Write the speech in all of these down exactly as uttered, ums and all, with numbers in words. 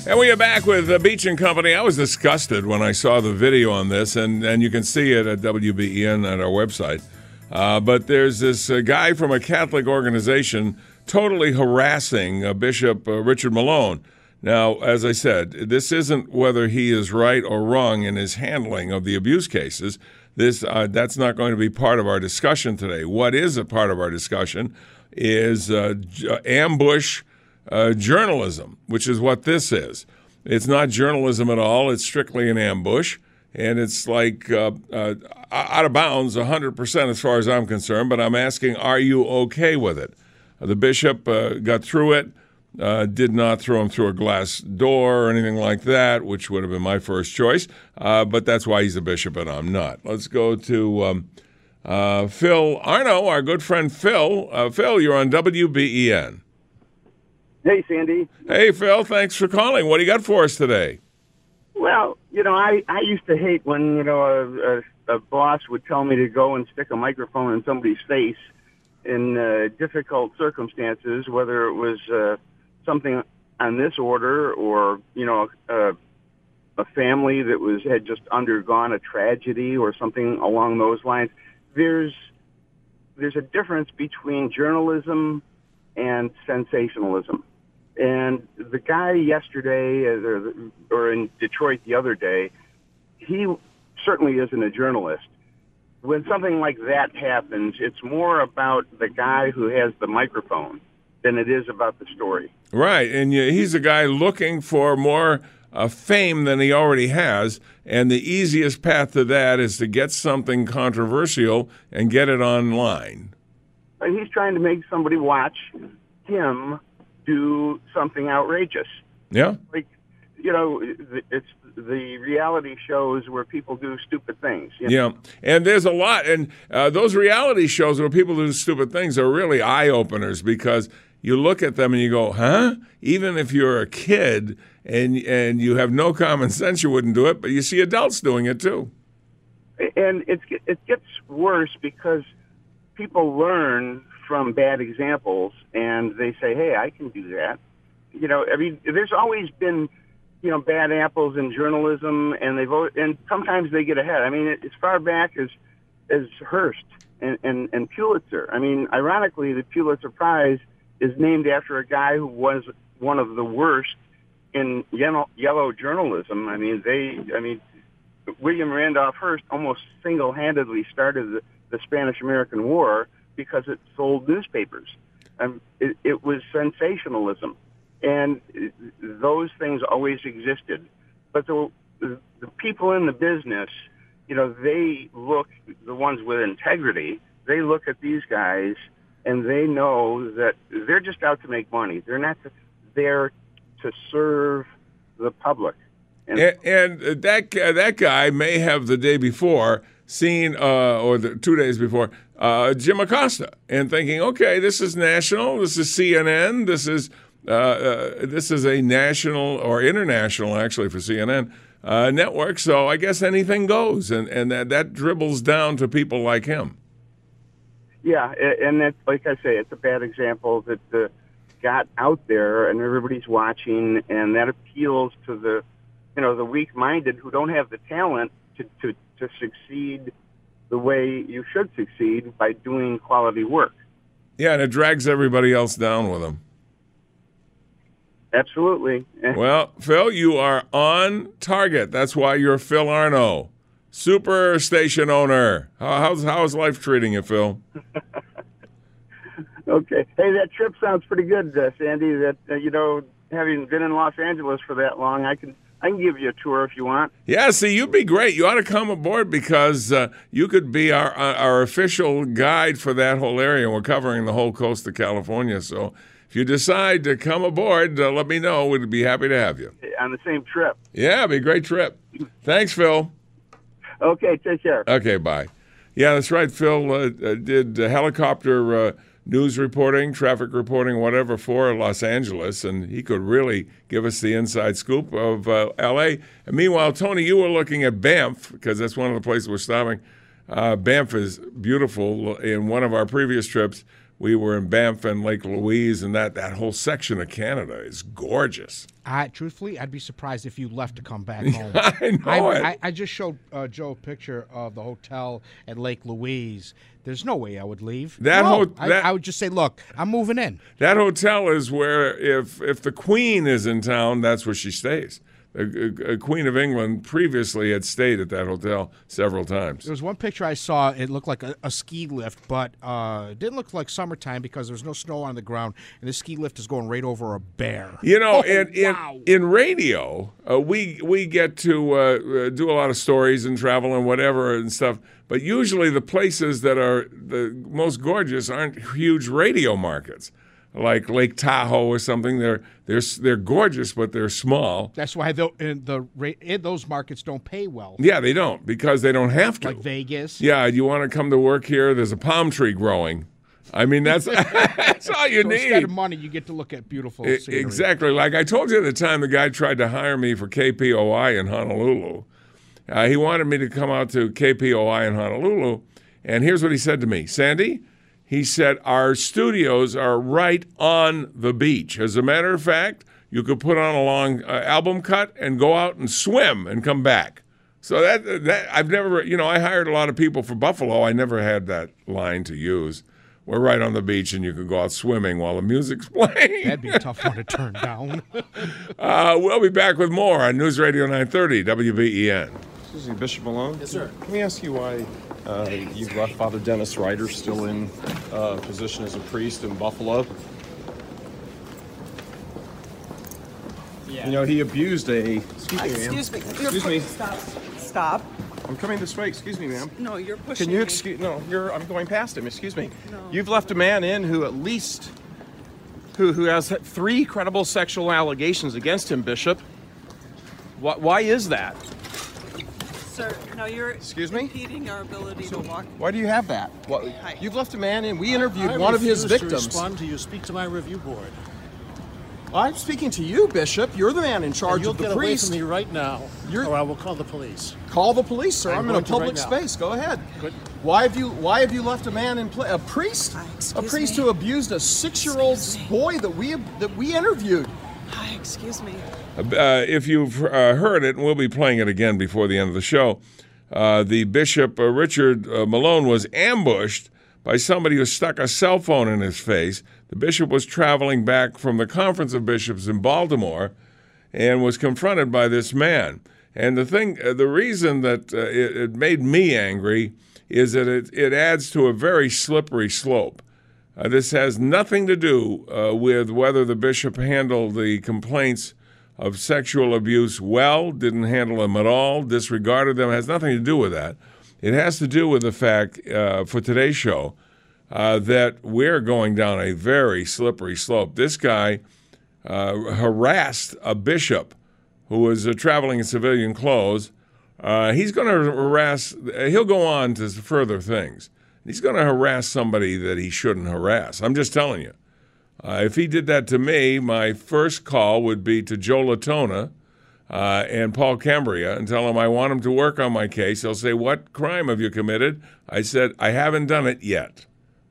And we are back with uh, Beach and Company. I was disgusted when I saw the video on this, and, and you can see it at W B E N at our website. Uh, but there's this uh, guy from a Catholic organization totally harassing uh, Bishop uh, Richard Malone. Now, as I said, this isn't whether he is right or wrong in his handling of the abuse cases. This uh, that's not going to be part of our discussion today. What is a part of our discussion is uh, j- ambush uh, journalism, which is what this is. It's not journalism at all. It's strictly an ambush, and it's like uh, uh, out of bounds one hundred percent as far as I'm concerned, but I'm asking, are you okay with it? Uh, the bishop uh, got through it. Uh, did not throw him through a glass door or anything like that, which would have been my first choice. Uh, but that's why he's a bishop and I'm not. Let's go to um, uh, Phil Arno, our good friend Phil. Uh, Phil, you're on W B E N. Hey, Sandy. Hey, Phil. Thanks for calling. What do you got for us today? Well, you know, I, I used to hate when, you know, a, a, a boss would tell me to go and stick a microphone in somebody's face in uh, difficult circumstances, whether it was uh, something on this order or, you know, uh, a family that was had just undergone a tragedy or something along those lines. There's there's a difference between journalism and sensationalism. And the guy yesterday, or, or in Detroit the other day, he certainly isn't a journalist. When something like that happens, it's more about the guy who has the microphone than it is about the story. Right, and you, he's a guy looking for more uh, fame than he already has, and the easiest path to that is to get something controversial and get it online. And he's trying to make somebody watch him do something outrageous. Yeah. Like, you know, it's the reality shows where people do stupid things. You know? Yeah, and there's a lot, and uh, those reality shows where people do stupid things are really eye-openers because you look at them and you go, huh? Even if you're a kid and and you have no common sense, you wouldn't do it, but you see adults doing it too. And it's, it gets worse because people learn from bad examples, and they say, hey, I can do that. You know, I mean, there's always been, you know, bad apples in journalism, and they vote, and sometimes they get ahead. I mean, as far back as as Hearst and, and, and Pulitzer. I mean, ironically, the Pulitzer Prize is named after a guy who was one of the worst in yellow, yellow journalism. I mean, they, I mean, William Randolph Hearst almost single-handedly started the, the Spanish-American War because it sold newspapers. Um, it, it was sensationalism. And those things always existed. But the, the, the people in the business, you know, they look, the ones with integrity, they look at these guys and they know that they're just out to make money. They're not there to serve the public. And, and, and that that guy may have the day before seen, uh, or the two days before, uh, Jim Acosta, and thinking, okay, this is national, this is C N N, this is uh, uh, this is a national or international, actually, for C N N uh, network. So I guess anything goes, and and that, that dribbles down to people like him. Yeah, and that's, like I say, it's a bad example that uh, got out there and everybody's watching, and that appeals to the, you know, the weak-minded who don't have the talent to, to, to succeed the way you should succeed by doing quality work. Yeah, and it drags everybody else down with them. Absolutely. Well, Phil, you are on target. That's why you're Phil Arno, super station owner. How, how's, how's life treating you, Phil? Okay. Hey, that trip sounds pretty good, uh, Sandy. That uh, you know, having been in Los Angeles for that long, I can I can give you a tour if you want. Yeah, see, you'd be great. You ought to come aboard because uh, you could be our our official guide for that whole area. We're covering the whole coast of California, so if you decide to come aboard, uh, let me know. We'd be happy to have you. On the same trip. Yeah, it'd be a great trip. Thanks, Phil. Okay, take care. Okay, bye. Yeah, that's right. Phil uh, uh, did uh, helicopter uh, news reporting, traffic reporting, whatever, for Los Angeles, and he could really give us the inside scoop of uh, L A. And meanwhile, Tony, you were looking at Banff, because that's one of the places we're stopping. Uh, Banff is beautiful. In one of our previous trips, we were in Banff and Lake Louise, and that, that whole section of Canada is gorgeous. I, truthfully, I'd be surprised if you left to come back home. I know I, it. I, I just showed uh, Joe a picture of the hotel at Lake Louise. There's no way I would leave. That no, ho- I, that- I would just say, look, I'm moving in. That hotel is where, if if the Queen is in town, that's where she stays. The uh, Queen of England previously had stayed at that hotel several times. There was one picture I saw. It looked like a, a ski lift, but uh, it didn't look like summertime because there's no snow on the ground, and the ski lift is going right over a bear. You know, Oh, in, in wow. in radio, uh, we we get to uh, uh, do a lot of stories and travel and whatever and stuff. But usually, the places that are the most gorgeous aren't huge radio markets, like Lake Tahoe or something. They're they're they're gorgeous, but they're small. That's why the, in the ra- in those markets don't pay well. Yeah, they don't because they don't have to. Like Vegas. Yeah, you want to come to work here? There's a palm tree growing. I mean, that's that's all you So need. instead of money, you get to look at beautiful I- scenery. Exactly. Like I told you at the time, the guy tried to hire me for K P O I in Honolulu. Uh, he wanted me to come out to K P O I in Honolulu, and here's what he said to me, Sandy. He said, our studios are right on the beach. As a matter of fact, you could put on a long uh, album cut and go out and swim and come back. So that that I've never, you know, I hired a lot of people for Buffalo. I never had that line to use. We're right on the beach, and you can go out swimming while the music's playing. That'd be a tough one to turn down. Uh, we'll be back with more on News Radio nine thirty W B E N. Excuse me, Bishop Malone? Yes, sir. Let me ask you why uh, you've left Father Dennis Ryder still in uh, position as a priest in Buffalo. Yeah. You know, he abused a... Excuse me, ma'am. Excuse me. You're Excuse pu- me. Stop. Stop. I'm coming this way. Excuse me, ma'am. No, you're pushing Can you me. excuse... No, you're... I'm going past him. Excuse me. No. You've left a man in who at least... Who, who has three credible sexual allegations against him, Bishop. Why, why is that? Sir, no, you're Excuse me? impeding our ability to walk. Why do you have that? What, Hi. you've left a man in. We interviewed I one of his refuse to victims. respond to you. Speak to my review board. I'm speaking to you, Bishop. You're the man in charge And you'll of the get priest. away from me right now, You're- or I will call the police. Call the police, sir. I'm I'm, in a going to right public now. space. Go ahead. Good. Why have you Why have you left a man in place? A priest? Uh, a excuse priest me? who abused a six-year-old Excuse me. boy that we that we interviewed. Hi, excuse me. Uh, if you've uh, heard it, and we'll be playing it again before the end of the show, uh, the Bishop uh, Richard uh, Malone was ambushed by somebody who stuck a cell phone in his face. The bishop was traveling back from the Conference of Bishops in Baltimore and was confronted by this man. And the thing, uh, the reason that uh, it, it made me angry is that it, it adds to a very slippery slope. Uh, this has nothing to do uh, with whether the bishop handled the complaints of sexual abuse well, didn't handle them at all, disregarded them. It has nothing to do with that. It has to do with the fact, uh, for today's show, uh, that we're going down a very slippery slope. This guy uh, harassed a bishop who was uh, traveling in civilian clothes. Uh, he's going to harass, he'll go on to further things. He's going to harass somebody that he shouldn't harass. I'm just telling you. Uh, if he did that to me, my first call would be to Joe Latona uh, and Paul Cambria and tell them I want them to work on my case. They'll say, what crime have you committed? I said, I haven't done it yet.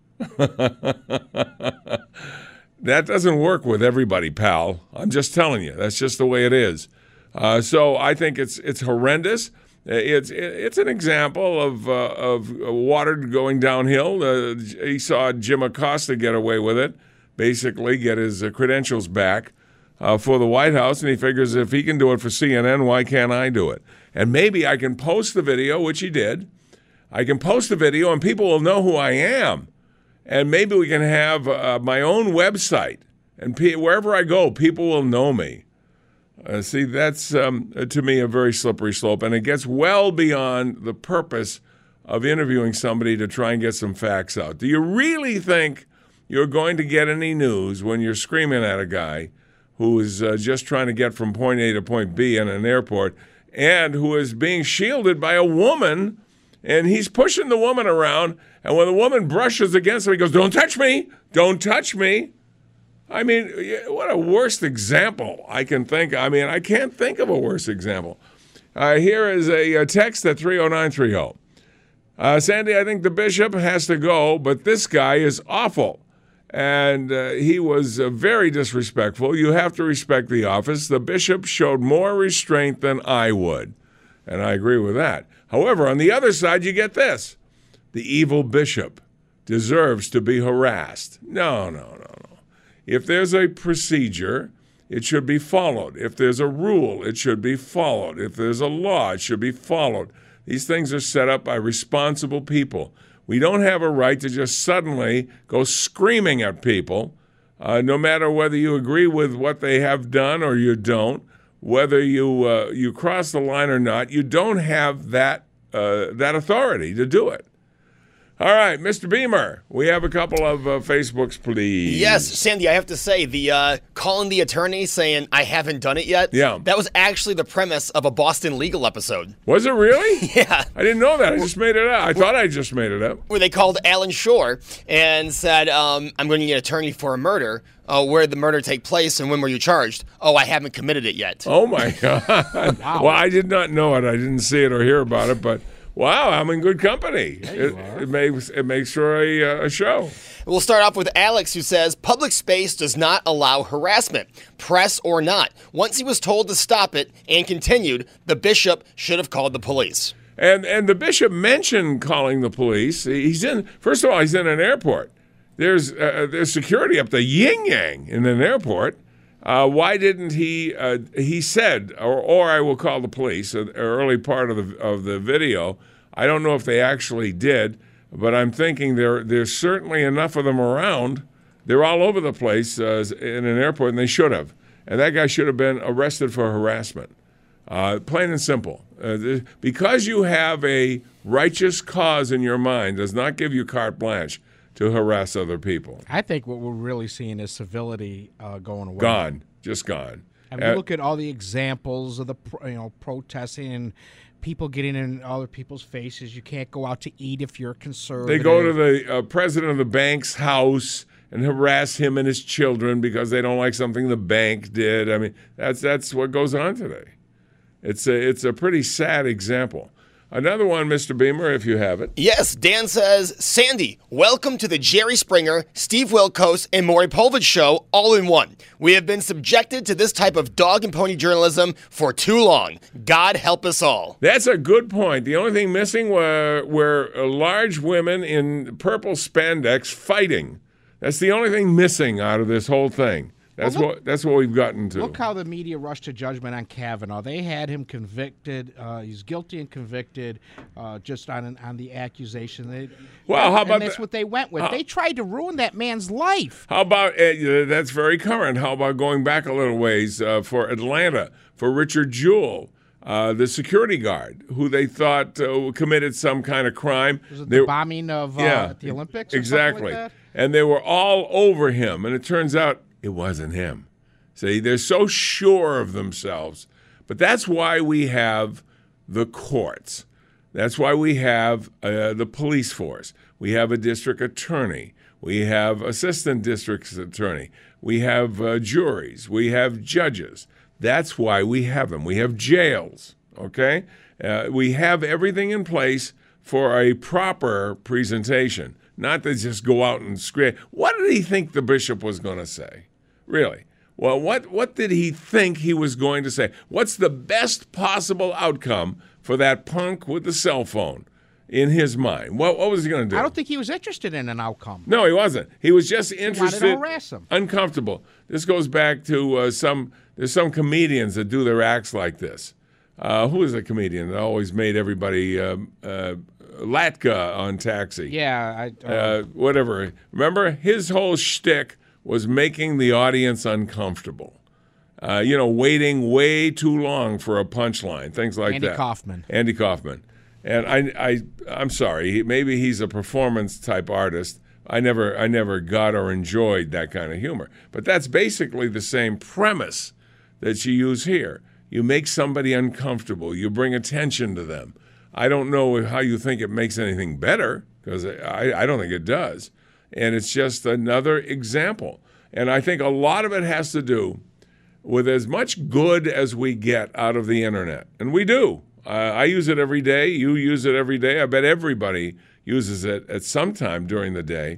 That doesn't work with everybody, pal. I'm just telling you. That's just the way it is. Uh, so I think it's it's horrendous. It's it's an example of uh, of water going downhill. Uh, he saw Jim Acosta get away with it, basically get his uh, credentials back uh, for the White House, and he figures if he can do it for C N N, why can't I do it? And maybe I can post the video, which he did. I can post the video, and people will know who I am. And maybe we can have uh, my own website, and pe- wherever I go, people will know me. Uh, see, that's, um, to me, a very slippery slope, and it gets well beyond the purpose of interviewing somebody to try and get some facts out. Do you really think you're going to get any news when you're screaming at a guy who is uh, just trying to get from point A to point B in an airport and who is being shielded by a woman, and he's pushing the woman around, and when the woman brushes against him, he goes, don't touch me, don't touch me. I mean, what a worst example I can think. I mean, I can't think of a worse example. Uh, here is a, a text at three oh nine three oh. Uh, Sandy, I think the bishop has to go, but this guy is awful. and uh, he was uh, very disrespectful. You have to respect the office. The bishop showed more restraint than I would, and I agree with that. However, on the other side, you get this. The evil bishop deserves to be harassed. No, no, no, no. If there's a procedure, it should be followed. If there's a rule, it should be followed. If there's a law, it should be followed. These things are set up by responsible people. We don't have a right to just suddenly go screaming at people, uh, no matter whether you agree with what they have done or you don't, whether you uh, you cross the line or not. You don't have that uh, that authority to do it. All right, Mister Beamer, we have a couple of uh, Facebooks, please. Yes, Sandy, I have to say, the uh, calling the attorney saying, I haven't done it yet, yeah. that was actually the premise of a Boston Legal episode. Was it really? Yeah. I didn't know that. I just made it up. I thought I just made it up. Where they called Alan Shore and said, um, I'm going to get an attorney for a murder. Uh, where did the murder take place and when were you charged? Oh, I haven't committed it yet. Oh, my God. Wow. Well, I did not know it. I didn't see it or hear about it, but... Wow, I'm in good company. Yeah, you it, are. it makes it makes for a, uh, a show. We'll start off with Alex, who says, public space does not allow harassment, press or not. Once he was told to stop it and continued, the bishop should have called the police. And and the bishop mentioned calling the police. He's in. First of all, he's in an airport. There's uh, there's security up the yin yang in an airport. Uh, why didn't he? Uh, he said, or, or I will call the police. An early part of the of the video. I don't know if they actually did, but I'm thinking there there's certainly enough of them around. They're all over the place uh, in an airport, and they should have. And that guy should have been arrested for harassment. Uh, plain and simple. Uh, th- because you have a righteous cause in your mind does not give you carte blanche to harass other people. I think what we're really seeing is civility uh, going away. Gone, just gone. I mean, Uh, look at all the examples of the pro- you know protesting and people getting in other people's faces. You can't go out to eat if you're conservative. They go to the uh, president of the bank's house and harass him and his children because they don't like something the bank did. I mean, that's that's what goes on today. It's a it's a pretty sad example. Another one, Mister Beamer, if you have it. Yes, Dan says, Sandy, welcome to the Jerry Springer, Steve Wilkos, and Maury Povich show all in one. We have been subjected to this type of dog and pony journalism for too long. God help us all. That's a good point. The only thing missing were, were large women in purple spandex fighting. That's the only thing missing out of this whole thing. That's Well, look- what that's what we've gotten to. Look how the media rushed to judgment on Kavanaugh. They had him convicted. Uh, he's guilty and convicted uh, just on an, on the accusation. They, Well, how and about that's the- what they went with. how- they tried to ruin that man's life. How about uh, that's very current? How about going back a little ways uh, for Atlanta for Richard Jewell, uh, the security guard who they thought uh, committed some kind of crime? Was it They- the bombing of uh, yeah, at the Olympics? Or exactly. Something like that? And they were all over him, and it turns out it wasn't him. See, they're so sure of themselves. But that's why we have the courts. That's why we have uh, the police force. We have a district attorney. We have assistant district attorney. We have uh, juries. We have judges. That's why we have them. We have jails, okay? Uh, we have everything in place for a proper presentation, not to just go out and scream. What did he think the bishop was going to say? Really? Well, what, what did he think he was going to say? What's the best possible outcome for that punk with the cell phone in his mind? What, what was he going to do? I don't think he was interested in an outcome. No, he wasn't. He was just wanted to interested, harass him. uncomfortable. This goes back to uh, some. There's some comedians that do their acts like this. Uh, who is a comedian that always made everybody um, uh, Latka on Taxi? Yeah, I, uh, Uh, whatever. Remember, his whole shtick was making the audience uncomfortable. Uh, you know, waiting way too long for a punchline, things like Andy that. Kaufman. Andy Kaufman. And I, I, I'm sorry. he- Maybe he's a performance type artist. I never, I never got or enjoyed that kind of humor. But that's basically the same premise that you use here. You make somebody uncomfortable. You bring attention to them. I don't know how you think it makes anything better, because I, I don't think it does. And it's just another example. And I think a lot of it has to do with as much good as we get out of the internet. And we do. Uh, I use it every day. You use it every day. I bet everybody uses it at some time during the day.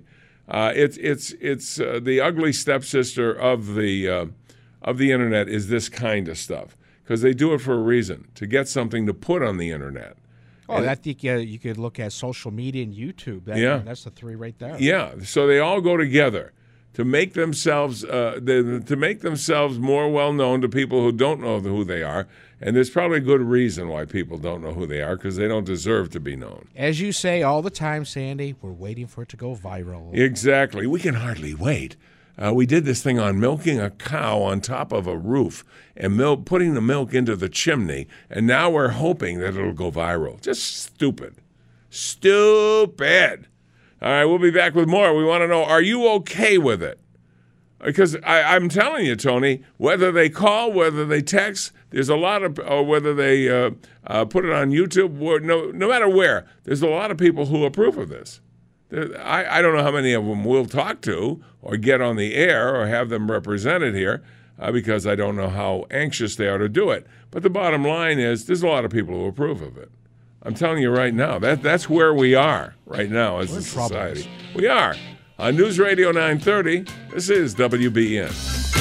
Uh, it's it's it's uh, the ugly stepsister of the uh, of the internet is this kind of stuff, because they do it for a reason, to get something to put on the internet. Oh, And- I think uh, you could look at social media and YouTube. That, Yeah. That's the three right there. Yeah, so they all go together to make themselves uh, the, to make themselves more well known to people who don't know who they are, and there's probably a good reason why people don't know who they are, because they don't deserve to be known. As you say all the time, Sandy, we're waiting for it to go viral. Exactly. We can hardly wait. Uh, we did this thing on milking a cow on top of a roof and milk, putting the milk into the chimney, and now we're hoping that it'll go viral. Just stupid. Stupid. All right, we'll be back with more. We want to know, are you okay with it? Because I, I'm telling you, Tony, whether they call, whether they text, there's a lot of, or whether they uh, uh, put it on YouTube, or no, no matter where, there's a lot of people who approve of this. There- I, I don't know how many of them we'll talk to or get on the air or have them represented here, uh, because I don't know how anxious they are to do it. But the bottom line is there's a lot of people who approve of it. I'm telling you right now, that that's where we are right now as a society. We are. On News Radio nine thirty, this is W B N.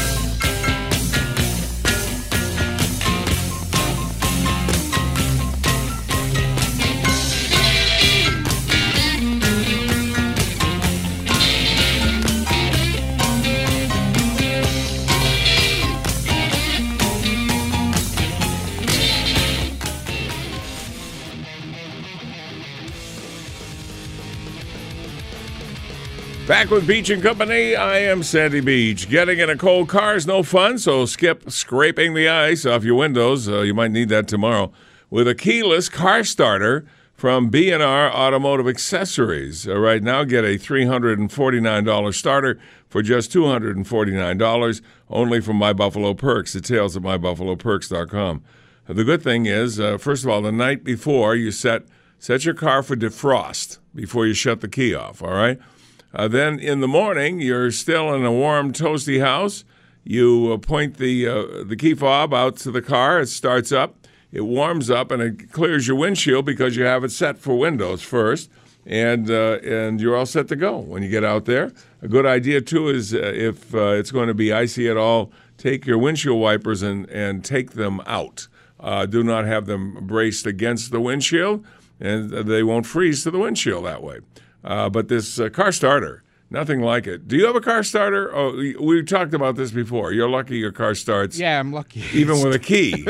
Back with Beach and Company, I am Sandy Beach. Getting in a cold car is no fun, so skip scraping the ice off your windows. Uh, you might need that tomorrow. With a keyless car starter from B and R Automotive Accessories. Uh, right now, get a three hundred forty-nine dollars starter for just two hundred forty-nine dollars, only from My Buffalo Perks. Details at my buffalo perks dot com. Uh, the good thing is, uh, first of all, the night before, you set, set your car for defrost before you shut the key off, all right? Uh, then in the morning, you're still in a warm, toasty house. You uh, point the uh, the key fob out to the car. It starts up. It warms up, and it clears your windshield because you have it set for windows first. And uh, and you're all set to go when you get out there. A good idea, too, is uh, if uh, it's going to be icy at all, take your windshield wipers and, and take them out. Uh, do not have them braced against the windshield, and they won't freeze to the windshield that way. Uh, but this uh, car starter, nothing like it. Do you have a car starter? Oh, we- we talked about this before. You're lucky your car starts Yeah, I'm lucky. even with a key,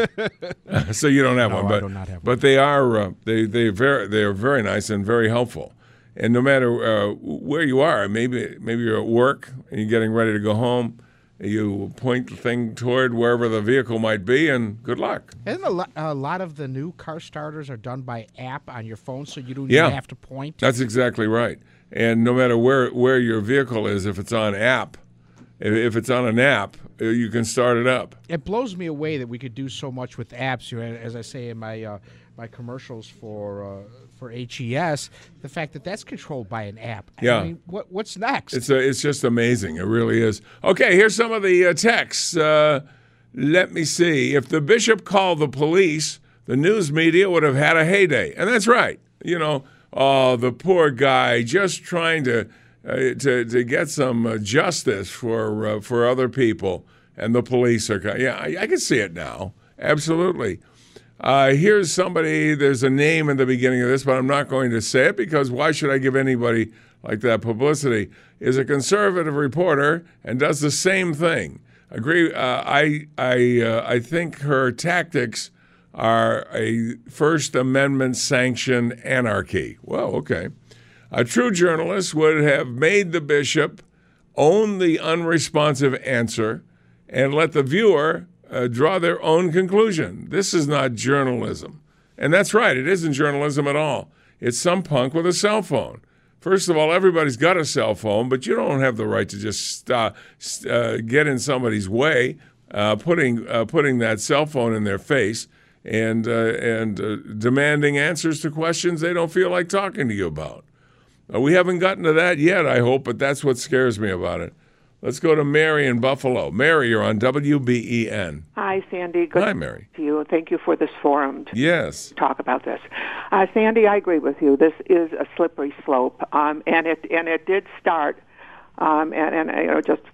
so you don't have No, one. I But do not have one. but they are uh, they they very they are very nice and very helpful. And no matter uh, where you are, maybe maybe you're at work and you're getting ready to go home, you point the thing toward wherever the vehicle might be, and good luck. Isn't a, lo- a lot of the new car starters are done by app on your phone, so you don't Yeah. even have to point? That's exactly right. And no matter where, where your vehicle is, if it's on app, if, if it's on an app, uh, you can start it up. It blows me away that we could do so much with apps. You know, as I say in my uh, my commercials for uh, for H E S, the fact that that's controlled by an app. Yeah. I mean, what what's next? It's a, it's just amazing. It really is. Okay, here's some of the uh, texts. Uh, let me see. If the bishop called the police, the news media would have had a heyday. And that's right. You know, oh, the poor guy just trying to uh, to to get some uh, justice for uh, for other people, and the police are. co- Yeah, I, I can see it now. Absolutely. Uh, here's somebody, there's a name in the beginning of this, but I'm not going to say it because why should I give anybody like that publicity? Is a conservative reporter and does the same thing. Agree. Uh, I I uh, I think her tactics are a First Amendment sanctioned anarchy. Well, okay. A true journalist would have made the bishop own the unresponsive answer and let the viewer uh, draw their own conclusion. This is not journalism. And that's right, it isn't journalism at all. It's some punk with a cell phone. First of all, everybody's got a cell phone, but you don't have the right to just uh, uh, get in somebody's way, uh, putting uh, putting that cell phone in their face and uh, and uh, demanding answers to questions they don't feel like talking to you about. Uh, we haven't gotten to that yet, I hope, but that's what scares me about it. Let's go to Mary in Buffalo. Mary, you're on W B E N. Hi, Sandy. Good Hi, Mary. to you. Thank you for this forum to Yes. talk about this. Uh, Sandy, I agree with you. This is a slippery slope, um, and it and it did start Um, and, and you know, just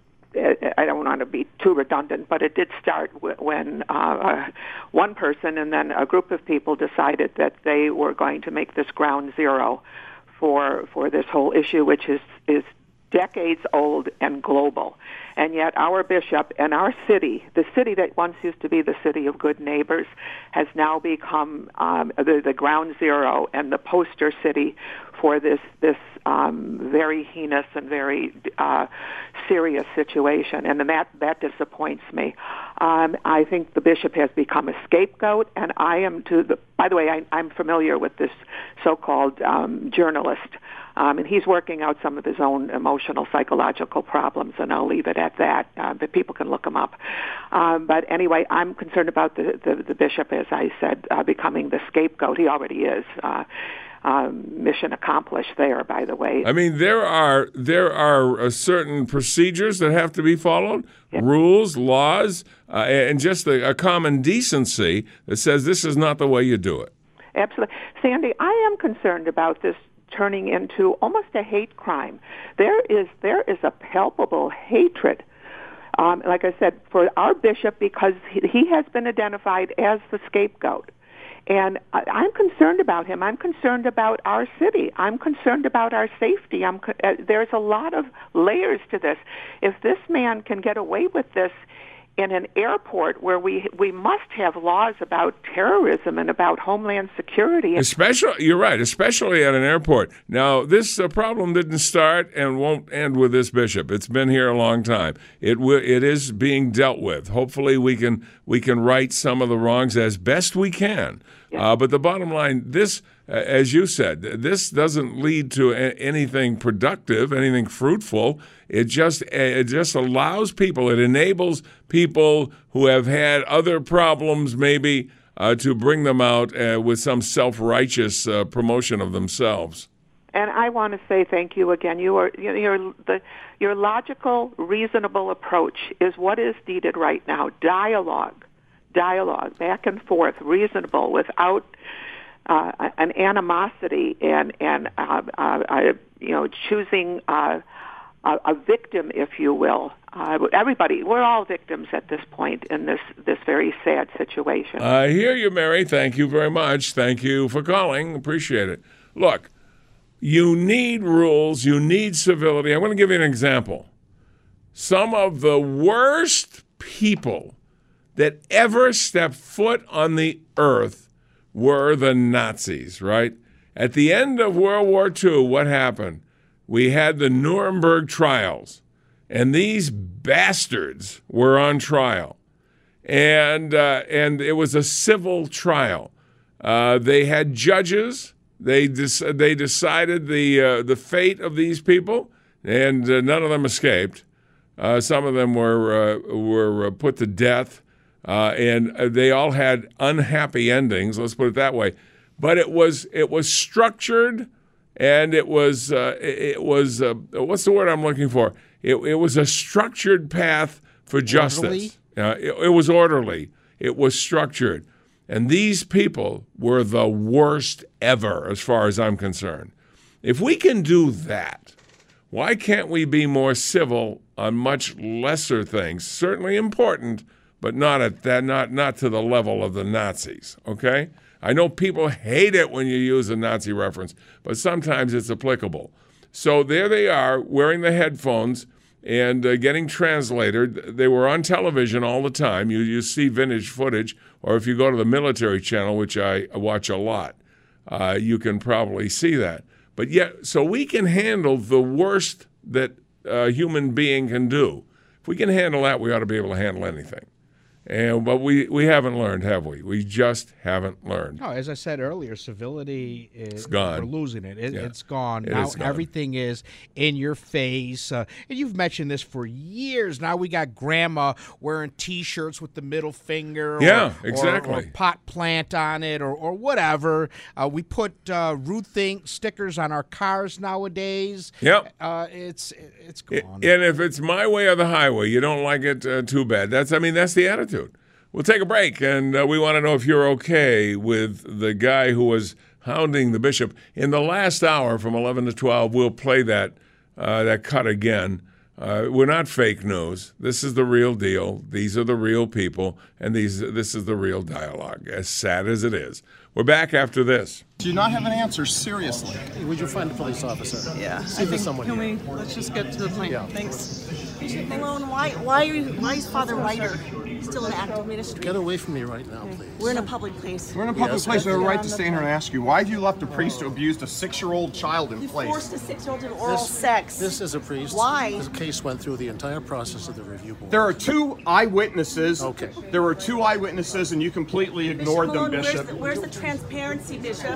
I don't want to be too redundant, but it did start when uh, one person and then a group of people decided that they were going to make this ground zero for for this whole issue, which is is decades old and global. And yet our bishop and our city, the city that once used to be the city of good neighbors, has now become um, the, the ground zero and the poster city for this this um, very heinous and very uh, serious situation. And that, that disappoints me. Um, I think the bishop has become a scapegoat, and I am to the, by the way, I, I'm familiar with this so-called um, journalist. Um, and he's working out some of his own emotional, psychological problems, and I'll leave it at that. Uh, but people can look him up. Um, but anyway, I'm concerned about the, the, the bishop, as I said, uh, becoming the scapegoat. He already is. Uh, um, mission accomplished there, by the way. I mean, there are there are uh, certain procedures that have to be followed, yeah. rules, laws, uh, and just a, a common decency that says this is not the way you do it. Absolutely. Sandy, I am concerned about this turning into almost a hate crime. There is there is a palpable hatred, um, like I said, for our bishop because he, he has been identified as the scapegoat. And I, I'm concerned about him. I'm concerned about our city. I'm concerned about our safety. I'm, uh, there's a lot of layers to this. If this man can get away with this in an airport where we we must have laws about terrorism and about homeland security. Especially, you're right, especially at an airport. Now, this uh, problem didn't start and won't end with this bishop. It's been here a long time. It w- it is being dealt with. Hopefully, we can we can right some of the wrongs as best we can. Yeah. Uh, but the bottom line, this, uh, as you said, this doesn't lead to a- anything productive, anything fruitful. It just it just allows people, it enables people who have had other problems maybe uh, to bring them out uh, with some self-righteous uh, promotion of themselves. And I want to say thank you again. You are your the your logical, reasonable approach is what is needed right now. Dialogue, dialogue, back and forth, reasonable, without uh, an animosity and and uh, uh, uh, you know choosing. Uh, A, a victim, if you will. Uh, everybody, we're all victims at this point in this, this very sad situation. I hear you, Mary. Thank you very much. Thank you for calling. Appreciate it. Look, you need rules. You need civility. I'm going to give you an example. Some of the worst people that ever stepped foot on the earth were the Nazis, right? At the end of World War Two, what happened? We had the Nuremberg trials, and these bastards were on trial. And uh, and it was a civil trial. Uh, they had judges. They des- they decided the uh, the fate of these people, and uh, none of them escaped. Uh, some of them were uh, were uh, put to death, uh, and they all had unhappy endings. Let's put it that way. But it was it was structured. And it was, uh, it was uh, what's the word I'm looking for? It, it was a structured path for justice. Uh, it, it was orderly. It was structured. And these people were the worst ever, as far as I'm concerned. If we can do that, why can't we be more civil on much lesser things? Certainly important, but not at that, not not to the level of the Nazis. Okay. I know people hate it when you use a Nazi reference, but sometimes it's applicable. So there they are, wearing the headphones and uh, getting translated. They were on television all the time. You, you see vintage footage, or if you go to the military channel, which I watch a lot, uh, you can probably see that. But yet, so we can handle the worst that a human being can do. If we can handle that, we ought to be able to handle anything. And, but we, we haven't learned, have we? We just haven't learned. No, as I said earlier, civility is it's gone. We're losing it. it yeah. It's gone. It now is gone. Everything is in your face. Uh, and you've mentioned this for years. Now we got grandma wearing T-shirts with the middle finger. Yeah, or, exactly. Or, or pot plant on it or, or whatever. Uh, we put uh, rude thing stickers on our cars nowadays. Yep. Uh, it's it's gone. It, and if it's my way or the highway, you don't like it, uh, too bad. That's I mean, that's the attitude. We'll take a break, and uh, we want to know if you're okay with the guy who was hounding the bishop. In the last hour from eleven to twelve, we'll play that uh, that cut again. Uh, we're not fake news. This is the real deal. These are the real people, and these this is the real dialogue, as sad as it is. We're back after this. Do you not have an answer? Seriously. Hey, would you find a police officer? Yeah, See I if there's think, someone can here. we, let's just get to the point. Yeah. Thanks. Malone, why, why, are you, why is Father Ryder still in active ministry? Get away from me right now, please. We're in a public place. We're in a public Yes. place. We have a right to stay here and ask you, why have you left a priest who abused a six-year-old child in You place? forced a six-year-old to oral This- sex. This is a priest. Why? This case went through the entire process of the review board. There are two eyewitnesses. Okay. There were two eyewitnesses, and you completely ignored Bishop them, Malone, Bishop. Where's the, where's the transparency, Bishop?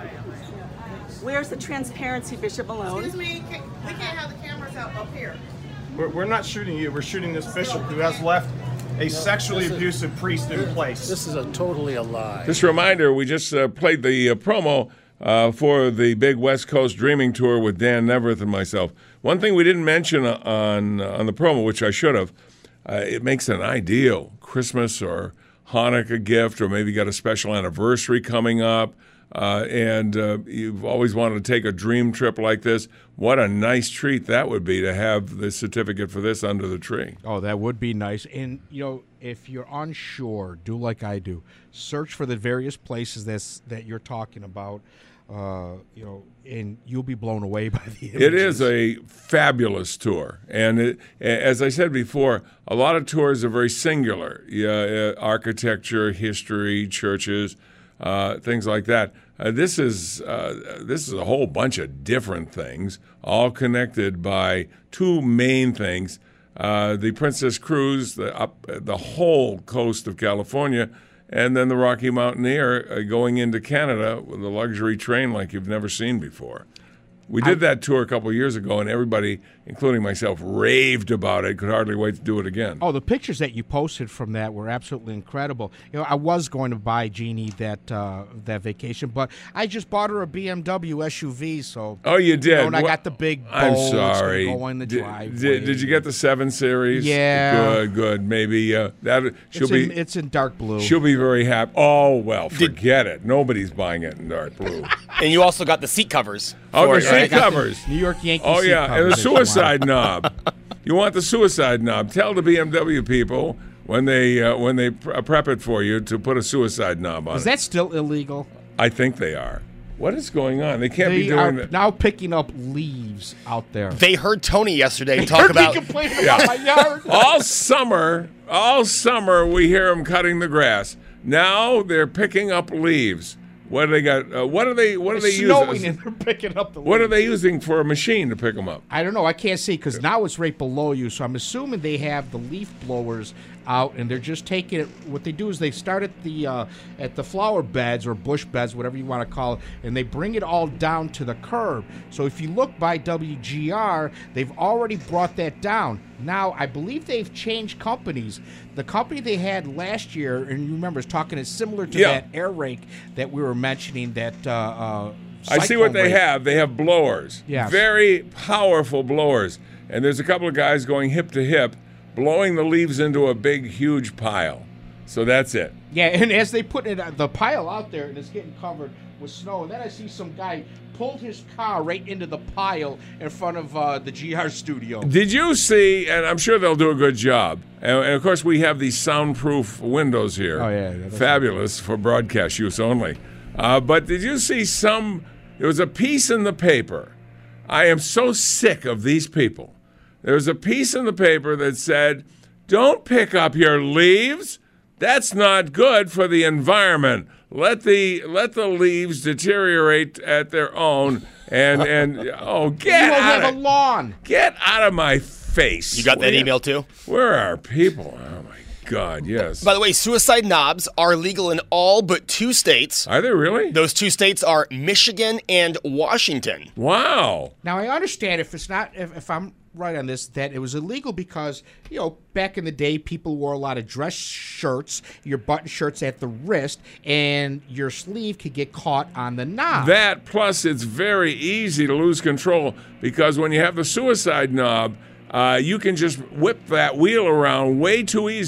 Where's the transparency, Bishop Malone? Excuse me, can- we can't have the cameras out up here. We're, we're not shooting you. We're shooting this bishop who has left a sexually This is- abusive priest in place. This is a totally a lie. Just a reminder, we just uh, played the uh, promo uh, for the big West Coast Dreaming Tour with Dan Neverth and myself. One thing we didn't mention on on the promo, which I should have, uh, it makes an ideal Christmas or Hanukkah gift, or maybe got a special anniversary coming up, uh, and uh, you've always wanted to take a dream trip like this. What a nice treat that would be to have the certificate for this under the tree. Oh, that would be nice. And, you know, if you're unsure, do like I do. Search for the various places that's, that you're talking about, uh, you know, and you'll be blown away by the images. It is a fabulous tour. And it, as I said before, a lot of tours are very singular. Yeah, uh, architecture, history, churches, uh, things like that. Uh, this is uh, this is a whole bunch of different things, all connected by two main things: uh, the Princess Cruise, the up the whole coast of California, and then the Rocky Mountaineer uh, going into Canada with a luxury train like you've never seen before. We did that tour a couple of years ago, and everybody, including myself, raved about it. Could hardly wait to do it again. Oh, the pictures that you posted from that were absolutely incredible. You know, I was going to buy Jeannie that uh, that vacation, but I just bought her a B M W S U V. So Oh, you did? You know, and I What- got the big. I'm bowl that's gonna sorry. Go in the did, driveway. did, did you get the seven series? Yeah. Good, good. Maybe uh, that she'll It's be. in, it's in dark blue. She'll be very happy. Oh well, forget it. Nobody's buying it in dark blue. And you also got the seat covers. Oh, for the it, right? seat covers. New York Yankees. Oh seat yeah, and covers the if you want. suicide knob. You want the suicide knob? Tell the B M W people when they uh, when they pre- prep it for you to put a suicide knob on Is it. that still illegal? I think they are. What is going on? They can't be They are doing that. now picking up leaves out there. They heard Tony yesterday talk about. complaining about my yard. All summer, all summer we hear them cutting the grass. Now they're picking up leaves. What do they got? Uh, what are they? What are It's they snowing using? and they're picking up the What are leaves. they using for a machine to pick them up? I don't know. I can't see because now it's right below you. So I'm assuming they have the leaf blowers out and they're just taking it. What they do is they start at the uh, at the flower beds or bush beds, whatever you want to call it, and they bring it all down to the curb. So if you look by W G R, they've already brought that down. Now I believe they've changed companies. The company they had last year, and you remember, is talking is similar to Yeah. that air rake that we were mentioning. That uh, uh, I see what cyclone they rake. have. They have blowers. Yes. Very powerful blowers. And there's a couple of guys going hip to hip, blowing the leaves into a big, huge pile. So that's it. Yeah, and as they put it, the pile out there, and it's getting covered with snow. And then I see some guy pulled his car right into the pile in front of uh, the G R studio. Did you see, and I'm sure they'll do a good job, and, and of course we have these soundproof windows here. Oh, yeah, that's Fabulous for broadcast use only. Uh, but did you see some, there was a piece in the paper. I am so sick of these people. There was a piece in the paper that said, don't pick up your leaves. That's not good for the environment. Let the let the leaves deteriorate at their own, and and oh, You get don't out have of a lawn. get out of my face. You got that Where- email too? Where are people? Oh my God, yes. By the way, suicide knobs are legal in all but two states. Are they really? Those two states are Michigan and Washington. Wow. Now I understand if it's not, if, if I'm right on this, that it was illegal because, you know, back in the day, people wore a lot of dress shirts, your button shirts at the wrist, and your sleeve could get caught on the knob. That plus it's very easy to lose control because when you have the suicide knob, uh, you can just whip that wheel around way too easy.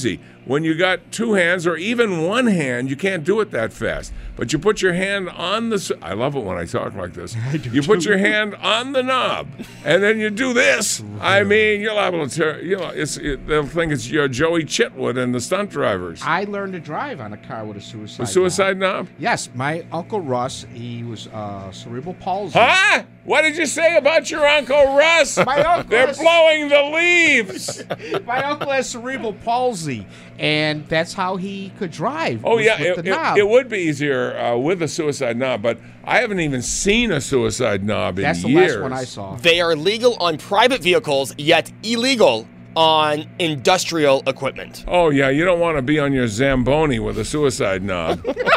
when you got two hands or even one hand, you can't do it that fast. But you put your hand on the, su- I love it when I talk like this. I do You put too. your hand on the knob, and then you do this. I mean, you're liable to, tear- you know, it's, it, they'll think it's your Joey Chitwood and the stunt drivers. I learned to drive on a car with a suicide A suicide knob. knob? Yes, my Uncle Russ, he was uh, cerebral palsy. Huh? What did you say about your Uncle Russ? My uncle They're has- blowing the leaves. My uncle has cerebral palsy, and that's how he could drive. Oh, was yeah, with it, the it, knob. it would be easier uh, with a suicide knob, but I haven't even seen a suicide knob in That's the years. last one I saw. They are legal on private vehicles, yet illegal on industrial equipment. Oh, yeah, you don't want to be on your Zamboni with a suicide knob.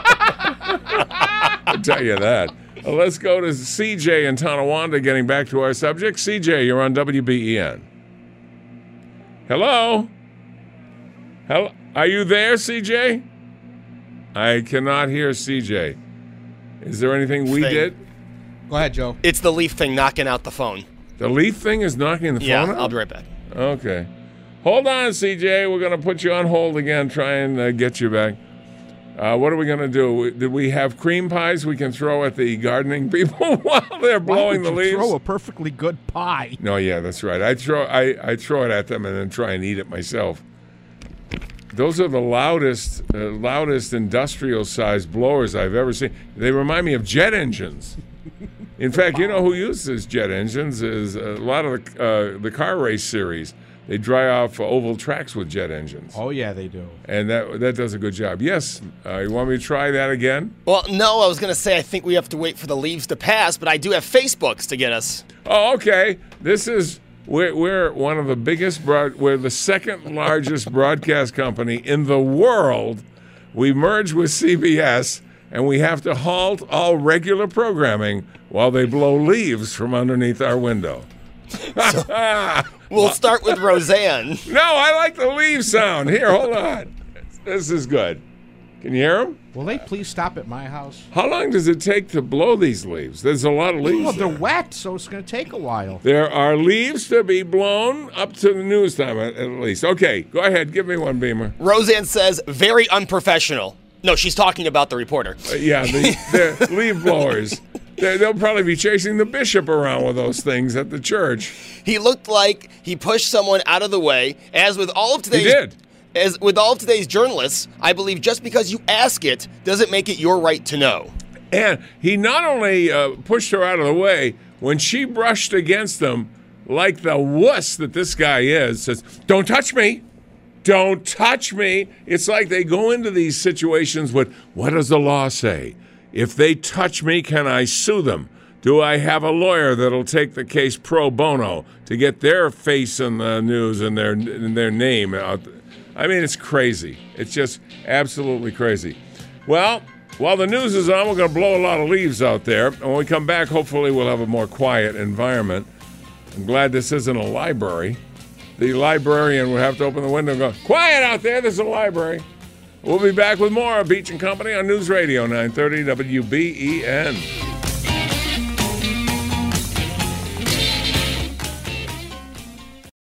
I'll tell you that. Well, let's go to C J in Tonawanda, getting back to our subject. C J, you're on W B E N. Hello? Hello? Are you there, C J? I cannot hear C J. Is there anything we Thing. did? Go ahead, Joe. It's the leaf thing knocking out the phone. The leaf thing is knocking the Yeah, phone out? I'll be right back. Okay. Hold on, C J. We're going to put you on hold again, try and uh, get you back. Uh, what are we going to do? Did we have cream pies we can throw at the gardening people while they're Why blowing would the you leaves? throw a perfectly good pie? No, yeah, that's right. I throw I, I throw it at them and then try and eat it myself. Those are the loudest uh, loudest industrial-sized blowers I've ever seen. They remind me of jet engines. In fact, you know who uses jet engines is a lot of the, uh, the car race series. They dry off oval tracks with jet engines. Oh, yeah, they do. And that that does a good job. Yes, uh, you want me to try that again? Well, no, I was going to say I think we have to wait for the leaves to pass, but I do have Facebooks to get us. Oh, okay. This is we're, we're one of the biggest broad. We're the second largest broadcast company in the world. We merged with C B S, and we have to halt all regular programming while they blow leaves from underneath our window. We'll start with Roseanne. No, I like the leaf sound. Here, hold on. This is good. Can you hear them? Will they please stop at my house? How long does it take to blow these leaves? There's a lot of leaves. Well, they're there. wet, so it's going to take a while. There are leaves to be blown up to the news time at, at least. Okay, go ahead. Give me one, Beamer. Roseanne says, very unprofessional. No, she's talking about the reporter. Uh, yeah, the, the leaf blowers. They're, they'll probably be chasing the bishop around with those things at the church. He looked like he pushed someone out of the way, as with all of He today's did. As with all of today's journalists, I believe just because you ask it doesn't make it your right to know. And he not only uh, pushed her out of the way, when she brushed against him, like the wuss that this guy is, says, "Don't touch me. Don't touch me." It's like they go into these situations with, what does the law say? If they touch me, can I sue them? Do I have a lawyer that'll take the case pro bono to get their face in the news and their, and their name out? I mean, it's crazy. It's just absolutely crazy. Well, while the news is on, we're going to blow a lot of leaves out there. And when we come back, hopefully we'll have a more quiet environment. I'm glad this isn't a library. The librarian would have to open the window and go, "Quiet out there, there's a library." We'll be back with more of Beach and Company on News Radio nine thirty W B E N.